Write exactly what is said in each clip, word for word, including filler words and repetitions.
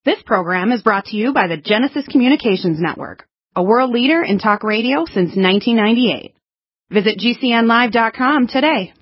This program is brought to you by the Genesis Communications Network, a world leader in talk radio since nineteen ninety-eight. Visit G C N live dot com today.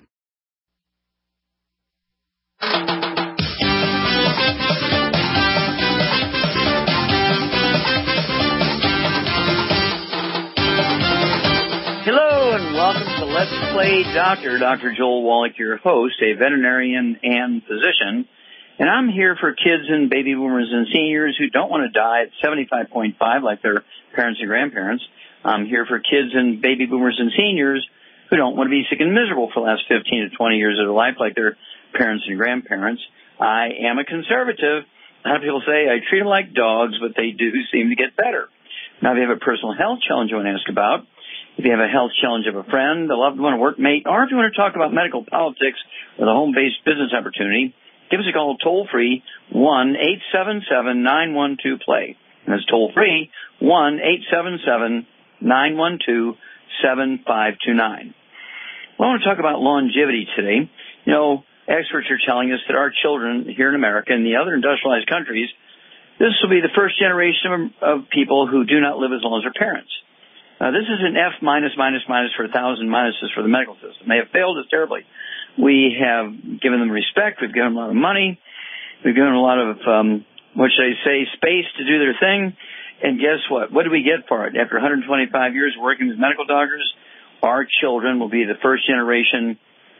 Hello and welcome to Let's Play Doctor. Doctor Joel Wallach, your host, a veterinarian and physician. And I'm here for kids and baby boomers and seniors who don't want to die at seventy-five point five like their parents and grandparents. I'm here for kids and baby boomers and seniors who don't want to be sick and miserable for the last fifteen to twenty years of their life like their parents and grandparents. I am a conservative. A lot of people say I treat them like dogs, but they do seem to get better. Now, if you have a personal health challenge you want to ask about, if you have a health challenge of a friend, a loved one, a workmate, or if you want to talk about medical politics or the home-based business opportunity, give us a call toll-free, one eight seven seven, nine one two, play. And that's toll-free, one eight seven seven, nine one two, seven five two nine. Well, I want to talk about longevity today. You know, experts are telling us that our children here in America and the other industrialized countries, this will be the first generation of, of people who do not live as long as their parents. Uh, this is an F minus, minus, minus for a thousand minuses for the medical system. They have failed us terribly. We have given them respect. We've given them a lot of money. We've given them a lot of, um, what should I say, space to do their thing. And guess what? What do we get for it? After one hundred twenty-five years working as medical doctors, our children will be the first generation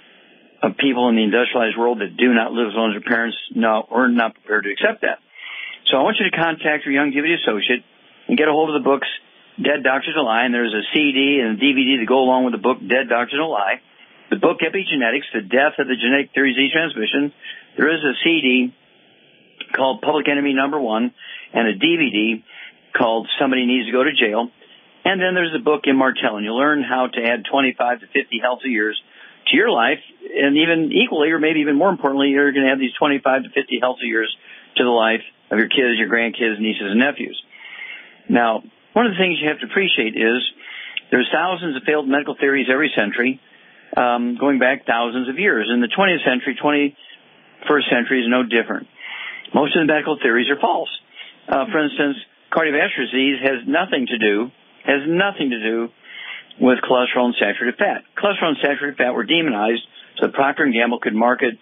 of people in the industrialized world that do not live as long as their parents. No, we're not prepared to accept that. So I want you to contact your Youngevity associate and get a hold of the books Dead Doctors Don't Lie, and there's a C D and a D V D to go along with the book Dead Doctors Don't Lie. The book Epigenetics, The Death of the Genetic Theory Disease Transmission. There is a C D called Public Enemy Number One and a D V D called Somebody Needs to Go to Jail. And then there's the book Immortal, and you'll learn how to add twenty-five to fifty healthy years to your life. And even equally, or maybe even more importantly, you're going to add these twenty-five to fifty healthy years to the life of your kids, your grandkids, nieces, and nephews. Now, one of the things you have to appreciate is there's thousands of failed medical theories every century, um, going back thousands of years. In the twentieth century, twenty-first century is no different. Most of the medical theories are false. Uh, for instance, cardiovascular disease has nothing to do, has nothing to do with cholesterol and saturated fat. Cholesterol and saturated fat were demonized so that Procter and Gamble could market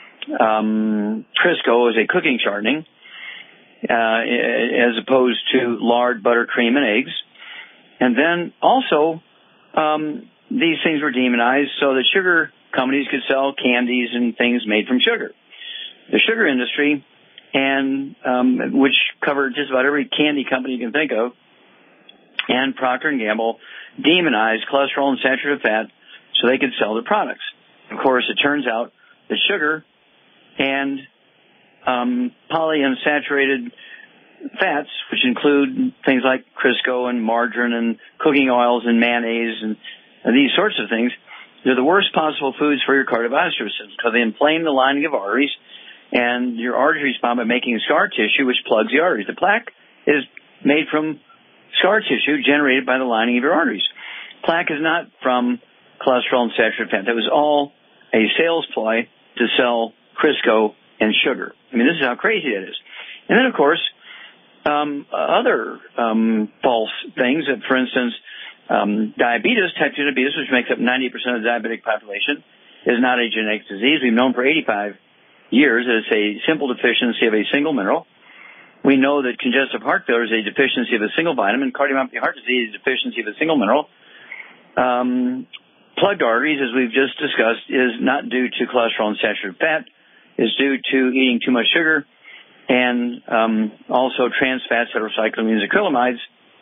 um, Crisco as a cooking shortening, Uh, as opposed to lard, butter, cream, and eggs. And then also, um, these things were demonized so that sugar companies could sell candies and things made from sugar. The sugar industry, and um, which covered just about every candy company you can think of, and Procter and Gamble demonized cholesterol and saturated fat so they could sell their products. Of course, it turns out that sugar and Um, polyunsaturated fats, which include things like Crisco and margarine and cooking oils and mayonnaise and, and these sorts of things, they're the worst possible foods for your cardiovascular system because they inflame the lining of arteries, and your arteries respond by making scar tissue, which plugs the arteries. The plaque is made from scar tissue generated by the lining of your arteries. Plaque is not from cholesterol and saturated fat. That was all a sales ploy to sell Crisco and sugar. I mean, this is how crazy it is. And then, of course, um, other um, false things, that, for instance, um, diabetes, type two diabetes, which makes up ninety percent of the diabetic population, is not a genetic disease. We've known for eighty-five years that it's a simple deficiency of a single mineral. We know that congestive heart failure is a deficiency of a single vitamin. Cardiomyopathy heart disease is a deficiency of a single mineral. Um, plugged arteries, as we've just discussed, is not due to cholesterol and saturated fat, is due to eating too much sugar, and um, also trans fats, heterocyclamines, acrylamides,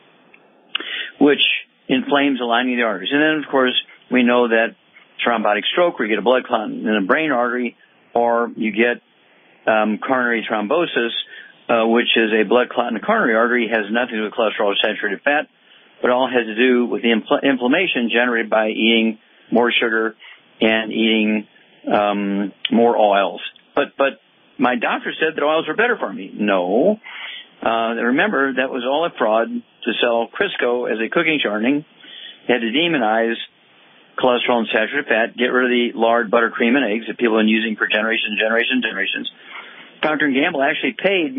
which inflames the lining of the arteries. And then, of course, we know that thrombotic stroke, where you get a blood clot in a brain artery, or you get um, coronary thrombosis, uh, which is a blood clot in the coronary artery, has nothing to do with cholesterol or saturated fat, but all has to do with the infl- inflammation generated by eating more sugar and eating um, more oils. But but my doctor said that oils were better for me. No. Uh, remember, that was all a fraud to sell Crisco as a cooking shortening. They had to demonize cholesterol and saturated fat, get rid of the lard, butter, cream, and eggs that people have been using for generations and generations and generations. Procter and Gamble actually paid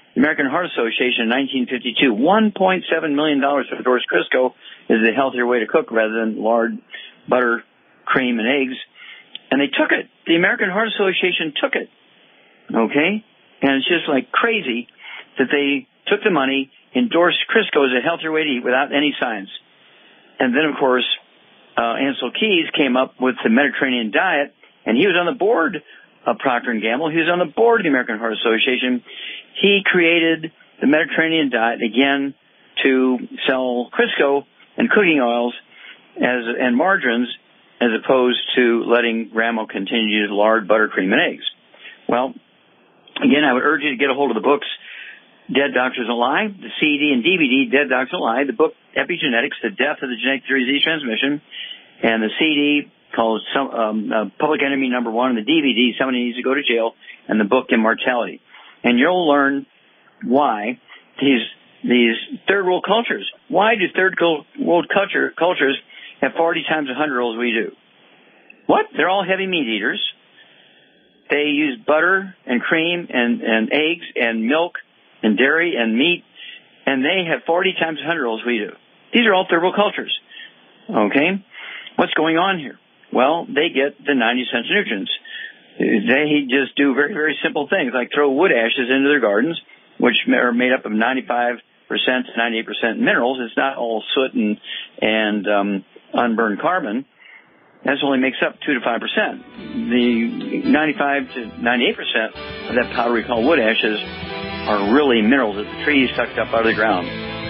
The American Heart Association in nineteen fifty-two, one point seven million dollars for Doris Crisco is a healthier way to cook rather than lard, butter, cream, and eggs. And they took it. The American Heart Association took it. Okay? And it's just like crazy that they took the money, endorsed Crisco as a healthier way to eat without any science. And then, of course, uh, Ansel Keys came up with the Mediterranean diet, and he was on the board of Procter and Gamble. He was on the board of the American Heart Association. He created the Mediterranean diet, again, to sell Crisco and cooking oils as and margarines, as opposed to letting Grandma continue to use lard, butter, cream, and eggs. Well, again, I would urge you to get a hold of the books, Dead Doctors Don't Lie, the C D and D V D, Dead Doctors Don't Lie, the book, Epigenetics, The Death of the Genetic Theory of Disease Transmission, and the C D called some, um, uh, Public Enemy Number One, and the D V D, Somebody Needs to Go to Jail, and the book, Immortality. And you'll learn why these these third world cultures, why do third world culture, cultures have forty times the hundred rolls we do? What? They're all heavy meat eaters. They use butter and cream and, and eggs and milk and dairy and meat, and they have forty times the hundred rolls we do. These are all third world cultures. Okay? What's going on here? Well, they get the ninety essential nutrients. They just do very, very simple things, like throw wood ashes into their gardens, which are made up of ninety-five percent to ninety-eight percent minerals. It's not all soot and, and um, unburned carbon. That only makes up two to five percent. The ninety-five to ninety-eight percent of that powder we call wood ashes are really minerals that the trees sucked up out of the ground.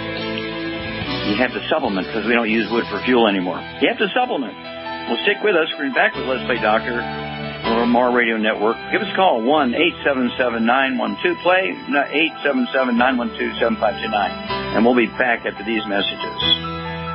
You have to supplement because we don't use wood for fuel anymore. You have to supplement. Well, stick with us. We're back with Let's Play Doctor or Mar Radio Network. Give us a call, one eight seven seven nine one two play, eight seven seven nine one two seven five two nine. And we'll be back after these messages.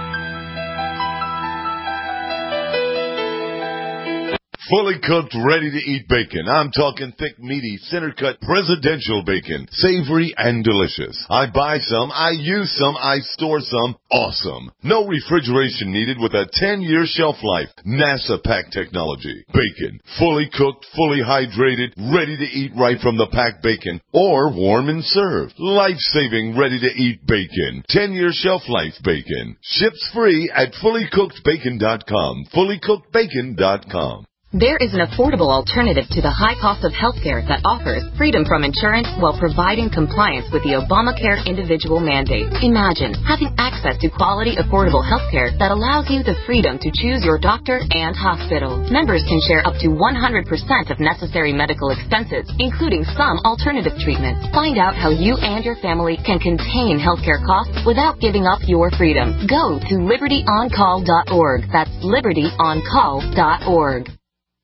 Fully cooked, ready-to-eat bacon. I'm talking thick, meaty, center-cut, presidential bacon. Savory and delicious. I buy some, I use some, I store some. Awesome. No refrigeration needed with a ten-year shelf life. NASA pack technology. Bacon. Fully cooked, fully hydrated, ready to eat right from the packed bacon. Or warm and served. Life-saving, ready-to-eat bacon. ten-year shelf life bacon. Ships free at fully cooked bacon dot com. fully cooked bacon dot com. There is an affordable alternative to the high cost of healthcare that offers freedom from insurance while providing compliance with the Obamacare individual mandate. Imagine having access to quality, affordable healthcare that allows you the freedom to choose your doctor and hospital. Members can share up to one hundred percent of necessary medical expenses, including some alternative treatments. Find out how you and your family can contain healthcare costs without giving up your freedom. Go to liberty on call dot org. That's liberty on call dot org.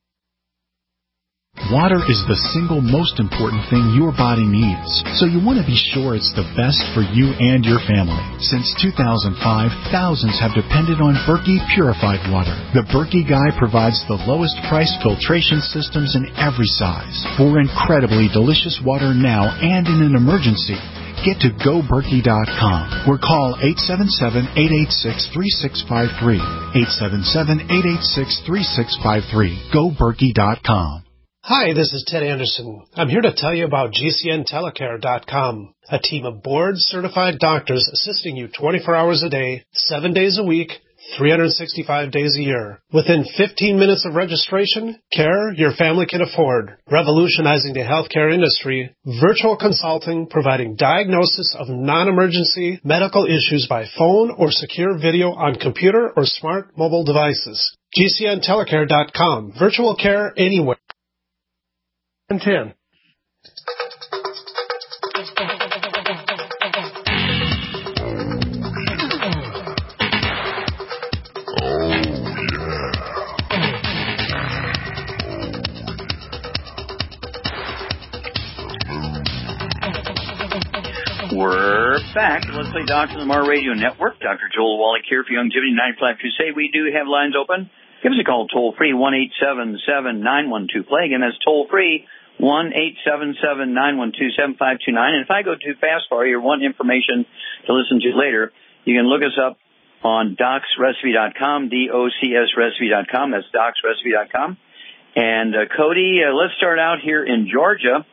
Water is the single most important thing your body needs, so you want to be sure it's the best for you and your family. Since two thousand five, thousands have depended on Berkey purified water. The Berkey Guy provides the lowest price filtration systems in every size. For incredibly delicious water now and in an emergency, get to go berkey dot com or call eight seven seven, eight eight six, three six five three. eight seven seven, eight eight six, three six five three. go berkey dot com. Hi, this is Ted Anderson. I'm here to tell you about G C N telecare dot com, a team of board-certified doctors assisting you twenty-four hours a day, seven days a week, three hundred sixty-five days a year. Within fifteen minutes of registration, care your family can afford. Revolutionizing the healthcare industry, virtual consulting providing diagnosis of non-emergency medical issues by phone or secure video on computer or smart mobile devices. G C N telecare dot com, virtual care anywhere. ten. We're back. Let's Play Doctor on the Mar Radio Network. Doctor Joel Wallach here for Youngevity ninety-five Crusade. We do have lines open. Give us a call toll free, one eight seven seven nine one two play. Again, that's toll free, one eight seven seven nine one two seven five two nine. And if I go too fast for you or want information to listen to later, you can look us up on docs recipe dot com, D O C S recipe dot com. That's docs recipe dot com. And uh, Cody, uh, let's start out here in Georgia.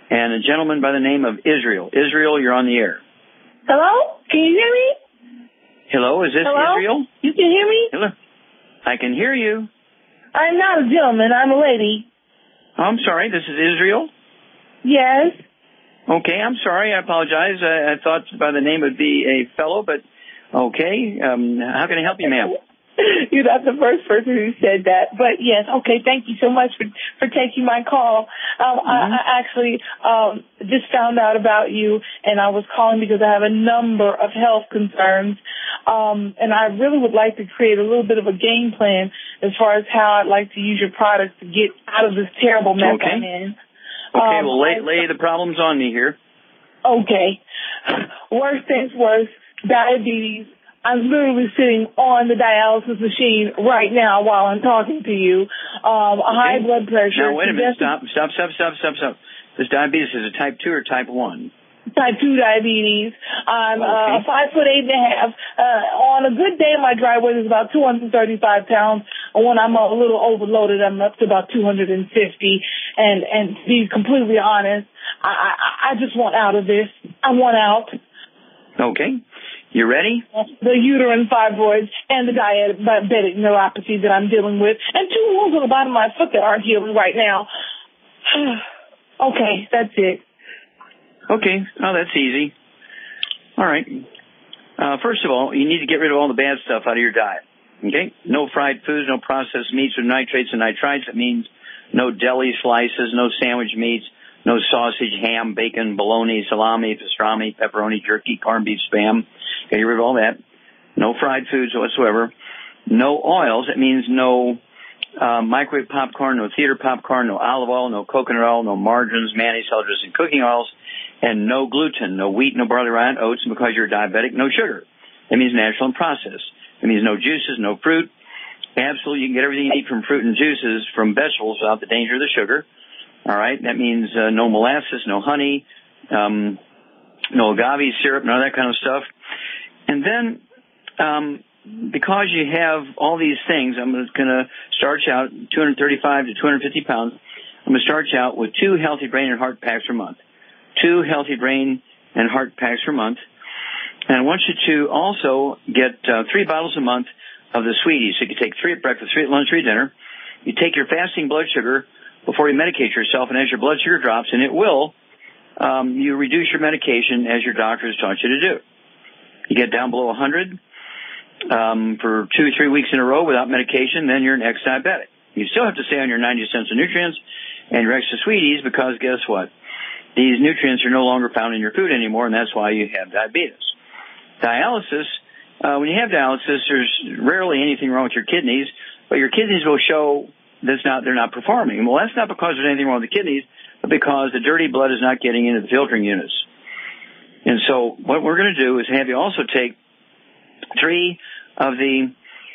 and a gentleman by the name of Israel. Israel, you're on the air. Hello? Can you hear me? Hello, is this Hello? Israel? You can hear me? Hello. I can hear you. I'm not a gentleman. I'm a lady. Oh, I'm sorry. This is Israel? Yes. Okay, I'm sorry. I apologize. I, I thought by the name would be a fellow, but okay. Um, how can I help you, ma'am? You're not the first person who said that, but yes, okay, thank you so much for, for taking my call. Um, mm-hmm. I, I actually um, just found out about you, and I was calling because I have a number of health concerns, um, and I really would like to create a little bit of a game plan as far as how I'd like to use your products to get out of this terrible mess okay. I'm in. Okay, um, well, lay, I, lay the problems on me here. Okay. Worst things worst, diabetes. I'm literally sitting on the dialysis machine right now while I'm talking to you. Um, okay. High blood pressure. Now, wait a minute. Stop, stop, stop, stop, stop, stop. This diabetes is a type two or type one? Type two diabetes. I'm okay. uh, five foot eight and a half. Uh, on a good day, my dry weight is about two hundred thirty-five pounds. When I'm a little overloaded, I'm up to about two hundred fifty. And, and to be completely honest, I, I, I just want out of this. I want out. Okay. You ready? The uterine fibroids and the diabetic neuropathy that I'm dealing with, and two wounds on the bottom of my foot that aren't healing right now. Okay, that's it. Okay. Oh, that's easy. All right. Uh, first of all, you need to get rid of all the bad stuff out of your diet. Okay? No fried foods, no processed meats with nitrates and nitrites. That means no deli slices, no sandwich meats, no sausage, ham, bacon, bologna, salami, pastrami, pepperoni, jerky, corned beef, spam. Get rid of all that. No fried foods whatsoever. No oils. That means no uh, microwave popcorn, no theater popcorn, no olive oil, no coconut oil, no margarines, mayonnaise, salad dressing, cooking oils, and no gluten, no wheat, no barley, rye, oats, and because you're diabetic, no sugar. That means natural and processed. That means no juices, no fruit. Absolutely, you can get everything you need from fruit and juices from vegetables without the danger of the sugar. All right, that means uh, no molasses, no honey, um, no agave syrup, none of that kind of stuff. And then, um, because you have all these things, I'm going to start you out two hundred thirty-five to two hundred fifty pounds. I'm going to start you out with two healthy brain and heart packs per month. Two healthy brain and heart packs per month. And I want you to also get uh, three bottles a month of the Sweeties. So you can take three at breakfast, three at lunch, three at dinner. You take your fasting blood sugar before you medicate yourself, and as your blood sugar drops, and it will, um, you reduce your medication as your doctor has taught you to do. You get down below one hundred um, for two or three weeks in a row without medication, then you're an ex-diabetic. You still have to stay on your ninety cents of nutrients and your extra Sweeties because guess what? These nutrients are no longer found in your food anymore, and that's why you have diabetes. Dialysis, uh, when you have dialysis, there's rarely anything wrong with your kidneys, but your kidneys will show that's not, they're not performing. Well, that's not because there's anything wrong with the kidneys, but because the dirty blood is not getting into the filtering units. And so what we're going to do is have you also take three of the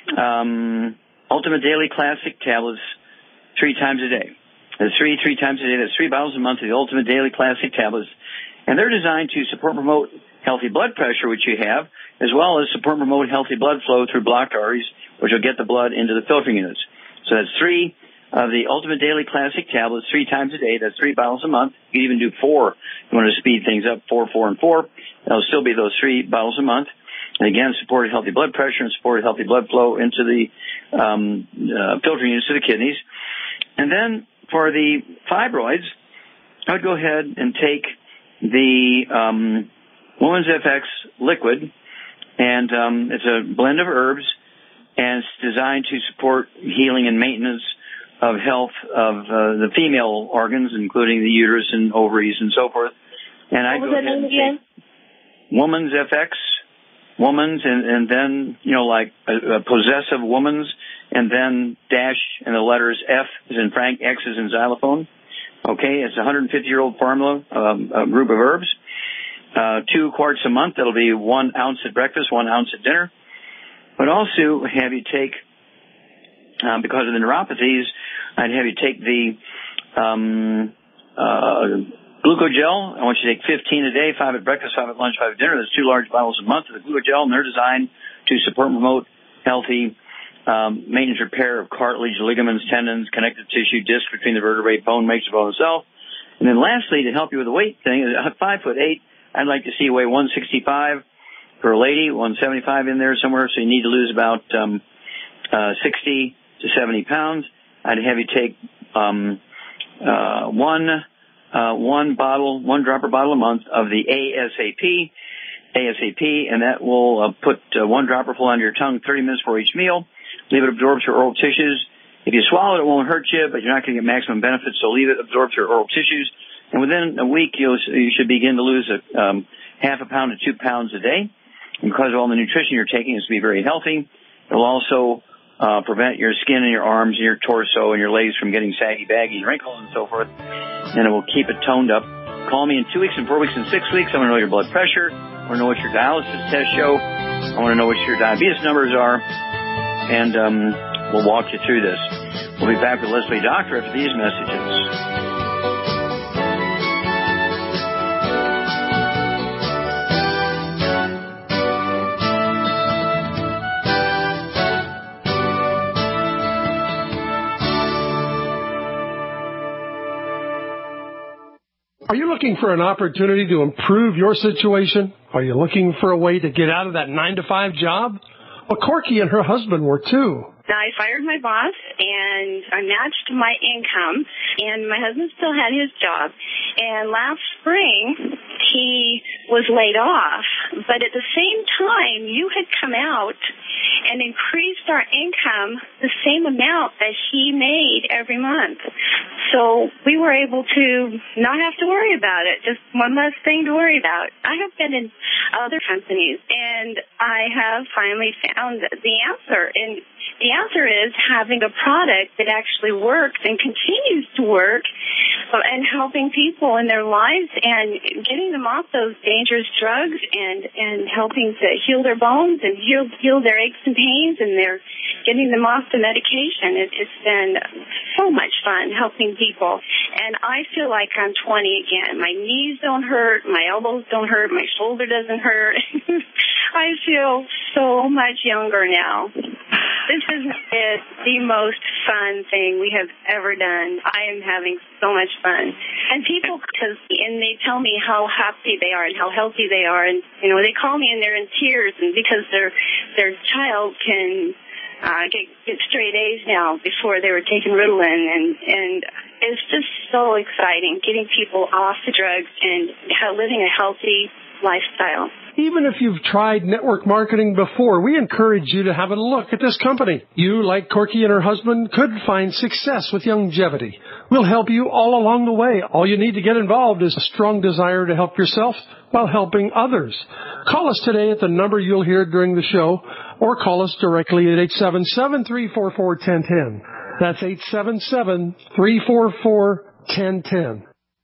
um, Ultimate Daily Classic tablets three times a day. That's three, three times a day. That's three bottles a month of the Ultimate Daily Classic tablets. And they're designed to support and promote healthy blood pressure, which you have, as well as support and promote healthy blood flow through blocked arteries, which will get the blood into the filtering units. So that's three of the Ultimate Daily Classic tablets three times a day. That's three bottles a month. You can even do four. If you want to speed things up, four, four, and four. That'll still be those three bottles a month. And again, support healthy blood pressure and support healthy blood flow into the um, uh, filtering units to the kidneys. And then for the fibroids, I would go ahead and take the um, Woman's F X liquid, and um, it's a blend of herbs, and it's designed to support healing and maintenance of health of uh, the female organs, including the uterus and ovaries and so forth. And I go ahead and take Woman's F X, Woman's, and, and then, you know, like a, a possessive woman's, and then dash and the letters F as in Frank, X as in xylophone. Okay, it's a one hundred fifty-year-old formula, um, a group of herbs. Uh, two quarts a month. That'll be one ounce at breakfast, one ounce at dinner. But also have you take, uh, because of the neuropathies, I'd have you take the um, uh, Glucogel. I want you to take fifteen a day, five at breakfast, five at lunch, five at dinner. That's two large bottles a month of the Glucogel, and they're designed to support and promote healthy um, maintenance repair of cartilage, ligaments, tendons, connective tissue, disc between the vertebrae, bone makes the bone itself. And then lastly, to help you with the weight thing, at five foot eight, I'd like to see you weigh one sixty-five for a lady, one seventy-five in there somewhere. So you need to lose about um, uh, sixty to seventy pounds. I'd have you take um, uh, one uh, one bottle, one dropper bottle a month of the ASAP, ASAP, and that will uh, put uh, one dropper full under your tongue thirty minutes before each meal. Leave it absorb to your oral tissues. If you swallow it, it won't hurt you, but you're not going to get maximum benefit, so leave it absorb to your oral tissues. And within a week, you'll, you should begin to lose a, um, half a pound to two pounds a day. And because of all the nutrition you're taking, it's to be very healthy. It'll also uh, prevent your skin and your arms and your torso and your legs from getting saggy, baggy, wrinkles, and so forth. And it will keep it toned up. Call me in two weeks and four weeks and six weeks. I want to know your blood pressure. I want to know what your dialysis tests show. I want to know what your diabetes numbers are. And um, we'll walk you through this. We'll be back with Leslie Doctor after these messages. Are you looking for an opportunity to improve your situation? Are you looking for a way to get out of that nine to five job? Well, Corky and her husband were too. I fired my boss, and I matched my income, and my husband still had his job. And last spring, he was laid off. But at the same time, you had come out and increased our income the same amount that he made every month. So we were able to not have to worry about it, just one less thing to worry about. I have been in other companies, and I have finally found the answer. And the answer is having a product that actually works and continues to work and helping people in their lives and getting them off those dangerous drugs and, and helping to heal their bones and heal, heal their aches and pains, and they're getting them off the medication. It, it's been so much fun helping people. And I feel like I'm twenty again. My knees don't hurt. My elbows don't hurt. My shoulder doesn't hurt. I feel so much younger now. This is it, the most fun thing we have ever done. I am having so much fun. And people, cause, and they tell me how happy they are and how healthy they are. And, you know, they call me and they're in tears, and because their their child can uh, get, get straight A's now before they were taking Ritalin. And, and it's just so exciting getting people off the drugs and living a healthy lifestyle. Even if you've tried network marketing before, we encourage you to have a look at this company. You, like Corky and her husband, could find success with Youngevity. We'll help you all along the way. All you need to get involved is a strong desire to help yourself while helping others. Call us today at the number you'll hear during the show, or call us directly at eight seven seven, three four four, one zero one zero. That's eight seven seven, three four four, one zero one zero.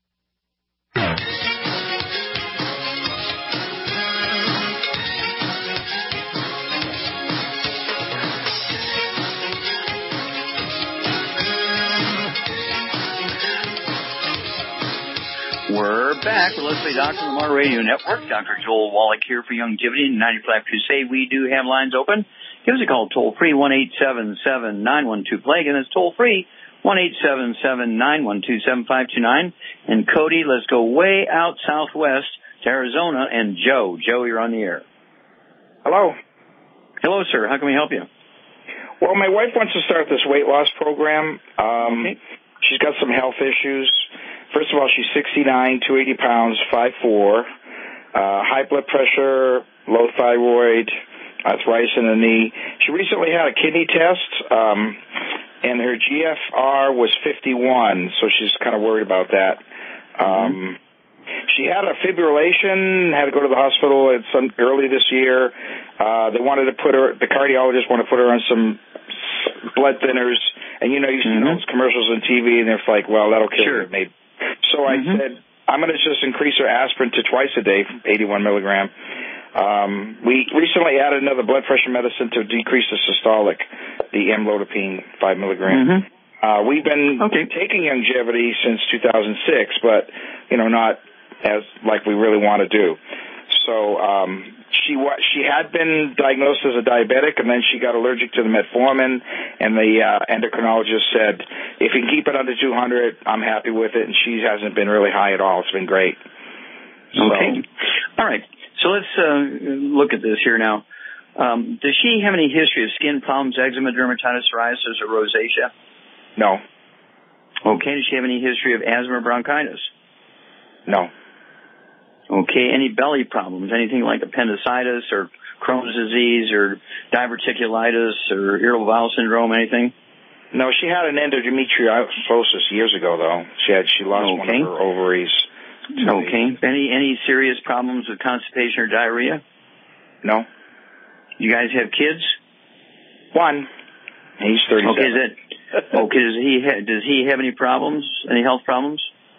We're back with Leslie Doctor on the Mar Radio Network. Doctor Joel Wallach here for Youngevity and ninety-five Crusade. We do have lines open. Give us a call toll free, one eight seven seven, nine one two, plague, and it's toll free, one eight seven seven, nine one two, seven five two nine. And Cody, let's go way out southwest to Arizona. And Joe. Joe, you're on the air. Hello. Hello, sir. How can we help you? Well, my wife wants to start this weight loss program. Um, okay. She's got some health issues. First of all, she's sixty-nine, two hundred eighty pounds, five foot four, uh, high blood pressure, low thyroid, arthritis in the knee. She recently had a kidney test, um, and her G F R was fifty-one, so she's kind of worried about that. Um, mm-hmm. She had a fibrillation, had to go to the hospital at some early this year. Uh, they wanted to put her, the cardiologist wanted to put her on some blood thinners, and you know, you see mm-hmm. those commercials on T V, and they're like, well, that'll kill sure. her, maybe. So I mm-hmm. said, I'm going to just increase her aspirin to twice a day, eighty-one milligram. Um, we recently added another blood pressure medicine to decrease the systolic, the amlodipine, five milligram. Mm-hmm. Uh, we've been okay. taking Youngevity since two thousand six, but, you know, not as like we really want to do. So um, she wa- she had been diagnosed as a diabetic, and then she got allergic to the metformin, and the uh, endocrinologist said, if you can keep it under two hundred, I'm happy with it, and she hasn't been really high at all. It's been great. So, okay. All right. So let's uh, look at this here now. Um, does she have any history of skin problems, eczema, dermatitis, psoriasis, or rosacea? No. Okay. Does she have any history of asthma or bronchitis? No. Okay. Any belly problems? Anything like appendicitis or Crohn's disease or diverticulitis or irritable bowel syndrome? Anything? No. She had an endometriosis years ago, though. She had she lost okay. one of her ovaries. Okay. Any any serious problems with constipation or diarrhea? No. You guys have kids? One. He's thirty-seven. Okay. Is that, okay. Does he ha- does he have any problems? Any health problems?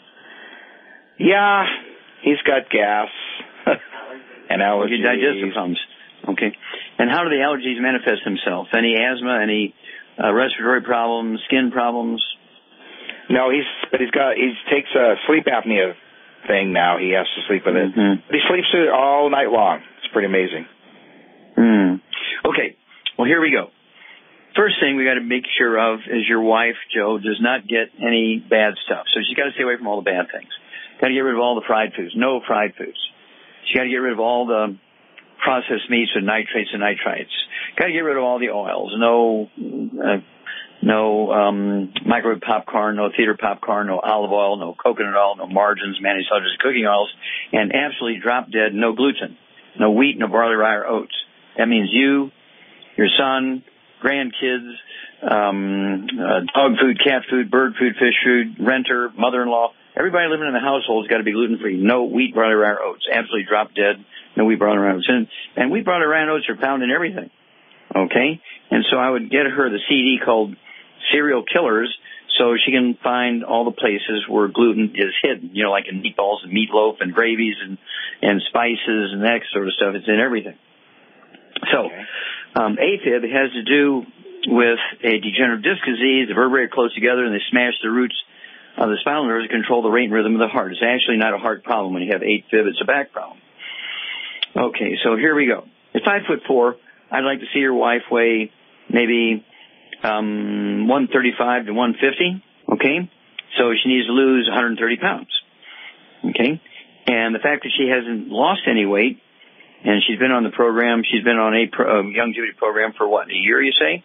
Yeah. He's got gas and allergies. Okay, digestive problems. Okay. And how do the allergies manifest themselves? Any asthma? Any uh, respiratory problems? Skin problems? No, he's but he's got he takes a sleep apnea thing now. He has to sleep with it. Mm-hmm. But he sleeps it all night long. It's pretty amazing. Mm. Okay. Well, here we go. First thing we got to make sure of is your wife, Joe, does not get any bad stuff. So she's got to stay away from all the bad things. Got to get rid of all the fried foods. No fried foods. She got to get rid of all the processed meats with nitrates and nitrites. Got to get rid of all the oils. No, uh, no um, microwave popcorn, no theater popcorn, no olive oil, no coconut oil, no margarines, mayonnaise, sulfurs, cooking oils, and absolutely drop dead, no gluten, no wheat, no barley, rye, or oats. That means you, your son, grandkids, um, uh, dog food, cat food, bird food, fish food, renter, mother-in-law. Everybody living in the household has got to be gluten-free. No wheat, barley, rye, or oats. Absolutely drop dead. No wheat, barley, rye, or oats. And, and wheat, barley, rye, and oats are found in everything. Okay? And so I would get her the C D called Cereal Killers so she can find all the places where gluten is hidden. You know, like in meatballs and meatloaf and gravies and, and spices and that sort of stuff. It's in everything. So, um, AFib has to do with a degenerative disc disease. The vertebrae are close together and they smash the roots of the spinal nerves to control the rate and rhythm of the heart. It's actually not a heart problem. When you have AFib, it's a back problem. Okay, so here we go. At five foot four, I'd like to see your wife weigh maybe um, one thirty-five to one fifty. Okay, so she needs to lose one hundred thirty pounds. Okay, and the fact that she hasn't lost any weight, and she's been on the program, she's been on a pro, uh, Youngevity program for what, a year, you say?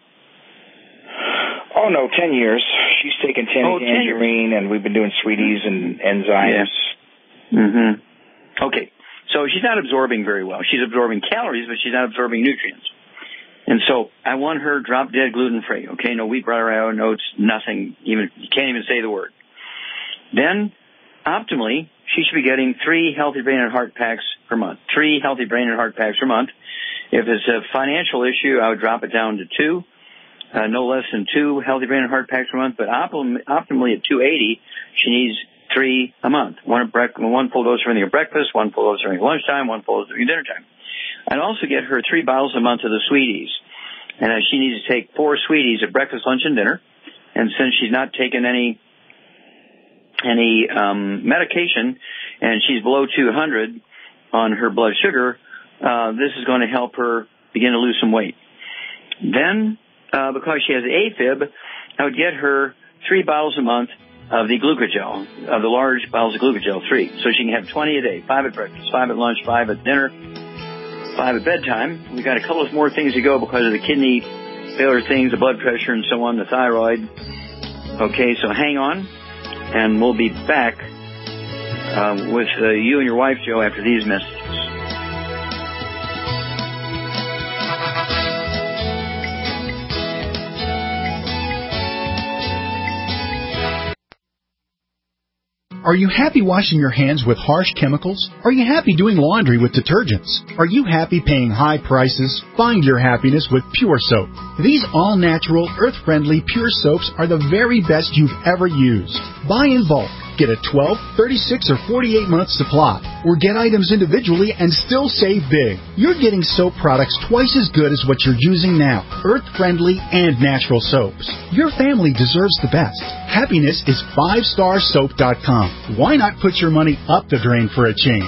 Oh, no, ten years. She's taken oh, tangerine, and we've been doing sweeties and enzymes. Yeah. Mm-hmm. Okay, so she's not absorbing very well. She's absorbing calories, but she's not absorbing nutrients. And so I want her drop dead gluten-free, okay? No wheat, barley, rye, no oats, nothing. Even you can't even say the word. Then, optimally, she should be getting three healthy brain and heart packs per month. Three healthy brain and heart packs per month. If it's a financial issue, I would drop it down to two. Uh, no less than two healthy brain and heart packs per month, but optim- optimally at two eighty, she needs three a month. One at bre- one full dose during your breakfast, one full dose during lunchtime, one full dose during dinner time. I'd also get her three bottles a month of the sweeties. And uh, she needs to take four sweeties at breakfast, lunch, and dinner. And since she's not taking any any um, medication and she's below two hundred on her blood sugar, uh, this is going to help her begin to lose some weight. Then, Uh, because she has AFib, I would get her three bottles a month of the glucogel, of the large bottles of glucogel, three. So she can have twenty a day, five at breakfast, five at lunch, five at dinner, five at bedtime. We've got a couple of more things to go because of the kidney failure things, the blood pressure and so on, the thyroid. Okay, so hang on, and we'll be back um, with uh, you and your wife, Joe, after these messages. Are you happy washing your hands with harsh chemicals? Are you happy doing laundry with detergents? Are you happy paying high prices? Find your happiness with Pure Soap. These all-natural, earth-friendly Pure Soaps are the very best you've ever used. Buy in bulk. Get a twelve, thirty-six, or forty-eight month supply, or get items individually and still save big. You're getting soap products twice as good as what you're using now, earth-friendly and natural soaps. Your family deserves the best. Happiness is five star soap dot com. Why not put your money up the drain for a change?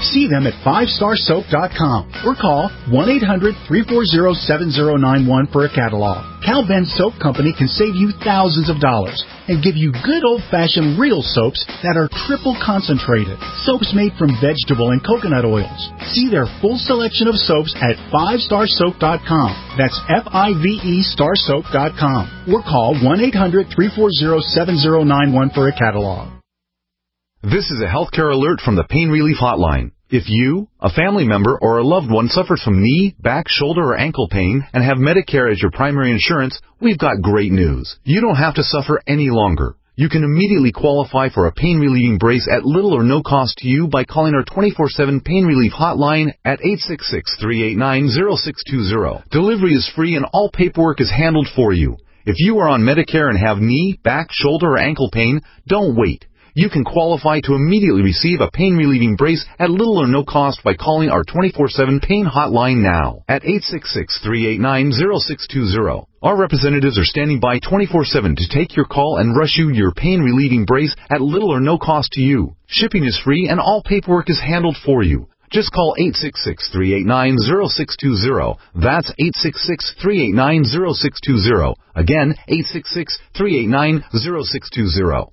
See them at five star soap dot com or call one eight hundred, three four zero, seven zero nine one for a catalog. Cal Ben Soap Company can save you thousands of dollars and give you good old-fashioned real soaps that are triple concentrated. Soaps made from vegetable and coconut oils. See their full selection of soaps at five star soap dot com. That's F I V E star soap dot com. Or call one eight hundred, three four zero, seven zero nine one for a catalog. This is a healthcare alert from the Pain Relief Hotline. If you, a family member, or a loved one suffers from knee, back, shoulder, or ankle pain and have Medicare as your primary insurance, we've got great news. You don't have to suffer any longer. You can immediately qualify for a pain-relieving brace at little or no cost to you by calling our twenty-four seven Pain Relief Hotline at eight six six, three eight nine, zero six two zero. Delivery is free and all paperwork is handled for you. If you are on Medicare and have knee, back, shoulder, or ankle pain, don't wait. You can qualify to immediately receive a pain-relieving brace at little or no cost by calling our twenty-four seven Pain Hotline now at eight six six, three eight nine, zero six two zero. Our representatives are standing by twenty-four seven to take your call and rush you your pain-relieving brace at little or no cost to you. Shipping is free and all paperwork is handled for you. Just call eight six six, three eight nine, zero six two zero. That's eight six six, three eight nine, zero six two zero. Again, eight six six, three eight nine, zero six two zero.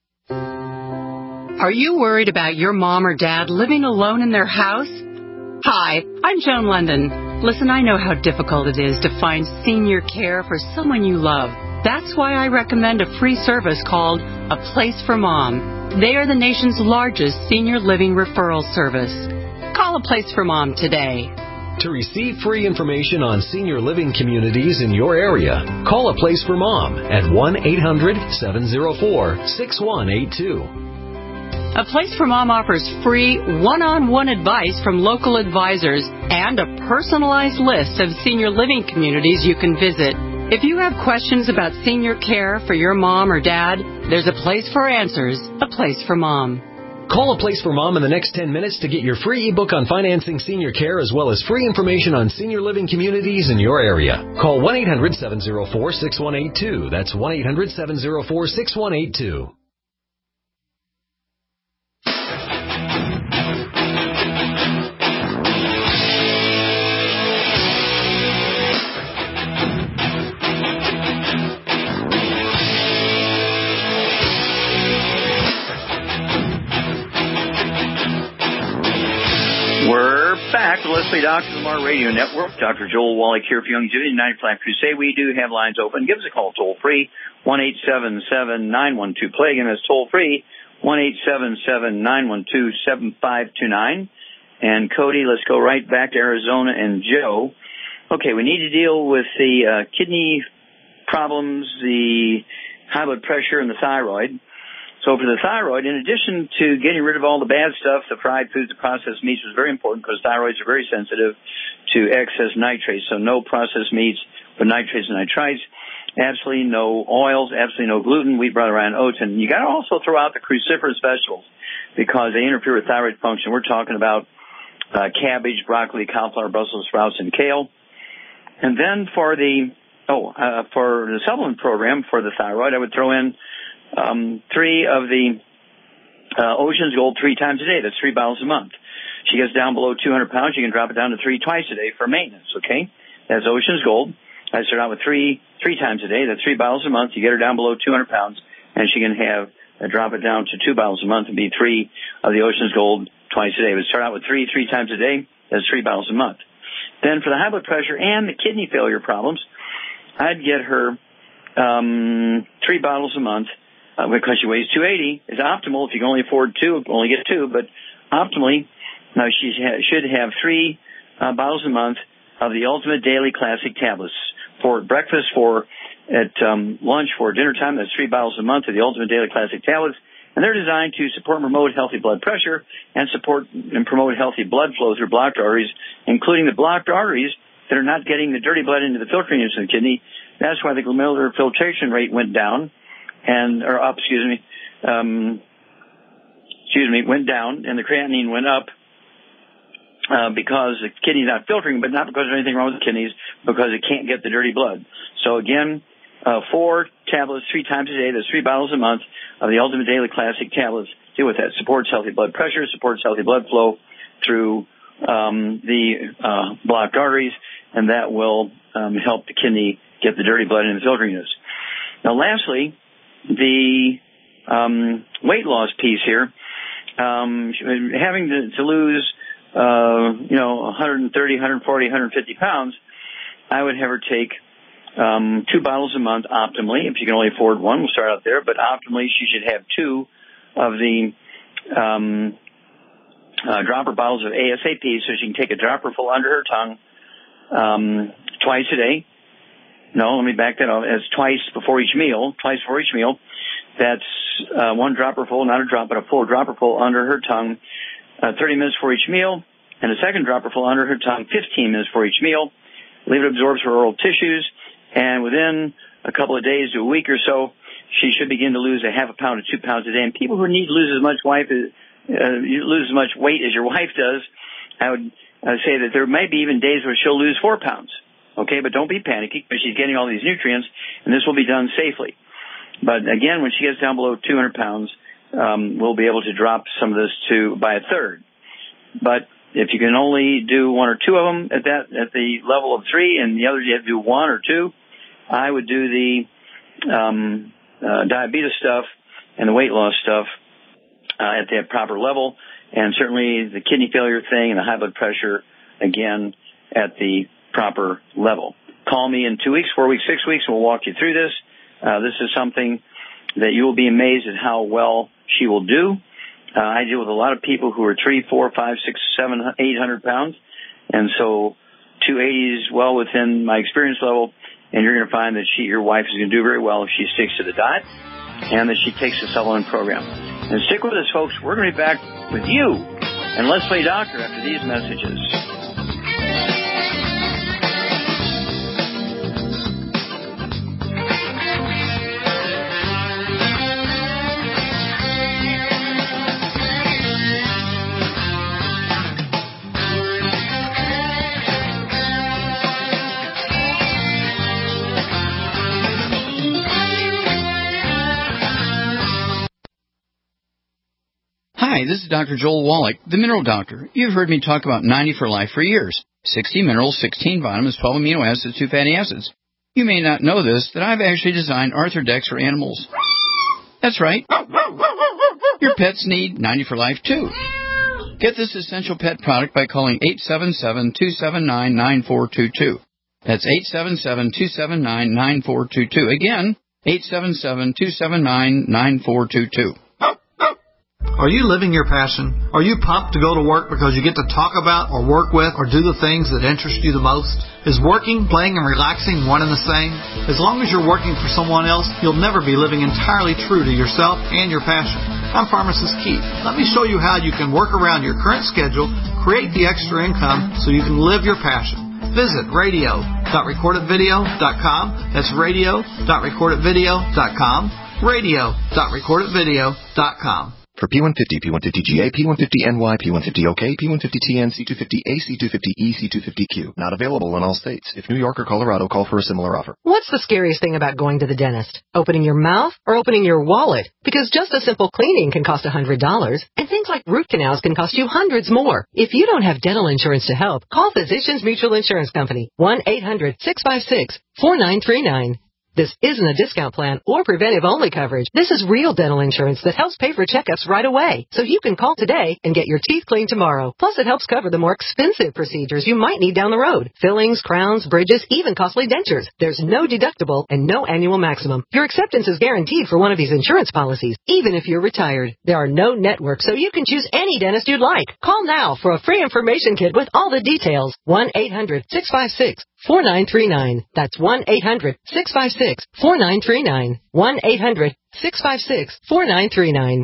Are you worried about your mom or dad living alone in their house? Hi, I'm Joan London. Listen, I know how difficult it is to find senior care for someone you love. That's why I recommend a free service called A Place for Mom. They are the nation's largest senior living referral service. Call A Place for Mom today. To receive free information on senior living communities in your area, call A Place for Mom at one eight hundred, seven zero four, six one eight two. A Place for Mom offers free one-on-one advice from local advisors and a personalized list of senior living communities you can visit. If you have questions about senior care for your mom or dad, there's a place for answers, A Place for Mom. Call A Place for Mom in the next ten minutes to get your free ebook on financing senior care as well as free information on senior living communities in your area. Call one eight hundred, seven zero four, six one eight two. That's one eight hundred, seven zero four, six one eight two. We're back. Let's Play Doctor from our radio network. Doctor Joel Wallach here for Youngevity ninety-five Crusade. We do have lines open. Give us a call toll free, one eight seven seven, nine one two, play. Again, that's toll free, one eight seven seven, nine one two, seven five two nine. And Cody, let's go right back to Arizona and Joe. Okay, we need to deal with the uh, kidney problems, the high blood pressure, and the thyroid. So for the thyroid, in addition to getting rid of all the bad stuff, the fried foods, the processed meats was very important because thyroids are very sensitive to excess nitrates. So no processed meats with nitrates and nitrites, absolutely no oils, absolutely no gluten, wheat, butter, and oats. And you got to also throw out the cruciferous vegetables because they interfere with thyroid function. We're talking about uh, cabbage, broccoli, cauliflower, Brussels sprouts, and kale. And then for the oh uh, for the supplement program for the thyroid, I would throw in Um, three of the uh, Ocean's Gold three times a day. That's three bottles a month. She gets down below two hundred pounds. You can drop it down to three twice a day for maintenance, okay? That's Ocean's Gold. I start out with three three times a day. That's three bottles a month. You get her down below two hundred pounds, and she can have uh, drop it down to two bottles a month and be three of the Ocean's Gold twice a day. But start out with three three times a day. That's three bottles a month. Then for the high blood pressure and the kidney failure problems, I'd get her um, three bottles a month. Uh, because she weighs two eighty, is optimal. If you can only afford two, only get two. But optimally, now she ha- should have three uh, bottles a month of the Ultimate Daily Classic tablets for breakfast, for at um, lunch, for dinner time. That's three bottles a month of the Ultimate Daily Classic tablets. And they're designed to support and promote healthy blood pressure and support and promote healthy blood flow through blocked arteries, including the blocked arteries that are not getting the dirty blood into the filtering units of the kidney. That's why the glomerular filtration rate went down. And, or up, excuse me, um, excuse me, went down, and the creatinine went up, uh, because the kidney's not filtering, but not because there's anything wrong with the kidneys, because it can't get the dirty blood. So again, uh, four tablets three times a day, that's three bottles a month of the Ultimate Daily Classic tablets. Deal with that. Supports healthy blood pressure, supports healthy blood flow, through um, the uh, blocked arteries, and that will um, help the kidney get the dirty blood into the filtering units. Now, lastly, the um, weight loss piece here, um, having to, to lose, uh, you know, one thirty, one forty, one fifty pounds, I would have her take um, two bottles a month optimally. If you can only afford one, we'll start out there. But optimally, she should have two of the um, uh, dropper bottles of A S A P, so she can take a dropper full under her tongue um, twice a day. No, let me back that up. It's twice before each meal, twice before each meal. That's uh, one dropper full, not a drop, but a full dropper full under her tongue, uh, thirty minutes for each meal, and a second dropper full under her tongue, fifteen minutes for each meal. Leave it absorbs her oral tissues, and within a couple of days to a week or so, she should begin to lose a half a pound to two pounds a day. And people who need to lose as much wife as, uh, lose as much weight as your wife does, I would uh, say that there may be even days where she'll lose four pounds. Okay, but don't be panicky because she's getting all these nutrients, and this will be done safely. But again, when she gets down below two hundred pounds, um, we'll be able to drop some of this to by a third. But if you can only do one or two of them at that at the level of three, and the others you have to do one or two, I would do the um, uh, diabetes stuff and the weight loss stuff uh, at the proper level, and certainly the kidney failure thing and the high blood pressure again at the proper level. Call me in two weeks, four weeks, six weeks, and we'll walk you through this. Uh, this is something that you will be amazed at how well she will do. Uh, I deal with a lot of people who are three, four, five, six, seven, eight hundred pounds, and so two eighty is well within my experience level. And you're going to find that she, your wife, is going to do very well if she sticks to the diet and that she takes the supplement program. And stick with us, folks. We're going to be back with you and Let's Play Doctor after these messages. Hi, this is Doctor Joel Wallach, the Mineral Doctor. You've heard me talk about ninety for Life for years. sixty minerals, sixteen vitamins, twelve amino acids, two fatty acids. You may not know this, that I've actually designed Arthrodex for animals. That's right. Your pets need ninety for Life, too. Get this essential pet product by calling eight seven seven, two seven nine, nine four two two. That's eight seven seven, two seven nine, nine four two two. Again, eight seven seven, two seven nine, nine four two two. Are you living your passion? Are you pumped to go to work because you get to talk about or work with or do the things that interest you the most? Is working, playing, and relaxing one and the same? As long as you're working for someone else, you'll never be living entirely true to yourself and your passion. I'm Pharmacist Keith. Let me show you how you can work around your current schedule, create the extra income so you can live your passion. Visit radio dot record it video dot com. That's radio dot record it video dot com. radio dot record it video dot com. For P one fifty, P one fifty G A, P one fifty N Y, P one fifty O K, P one fifty T N, C two fifty A, C two fifty E, C two fifty Q. Not available in all states. If New York or Colorado, call for a similar offer. What's the scariest thing about going to the dentist? Opening your mouth or opening your wallet? Because just a simple cleaning can cost one hundred dollars, and things like root canals can cost you hundreds more. If you don't have dental insurance to help, call Physicians Mutual Insurance Company, one eight hundred, six five six, four nine three nine. This isn't a discount plan or preventive-only coverage. This is real dental insurance that helps pay for checkups right away. So you can call today and get your teeth cleaned tomorrow. Plus, it helps cover the more expensive procedures you might need down the road. Fillings, crowns, bridges, even costly dentures. There's no deductible and no annual maximum. Your acceptance is guaranteed for one of these insurance policies, even if you're retired. There are no networks, so you can choose any dentist you'd like. Call now for a free information kit with all the details. one eight hundred, six five six, four nine three nine. That's one eight hundred, six five six, four nine three nine. one eight hundred, six five six, four nine three nine.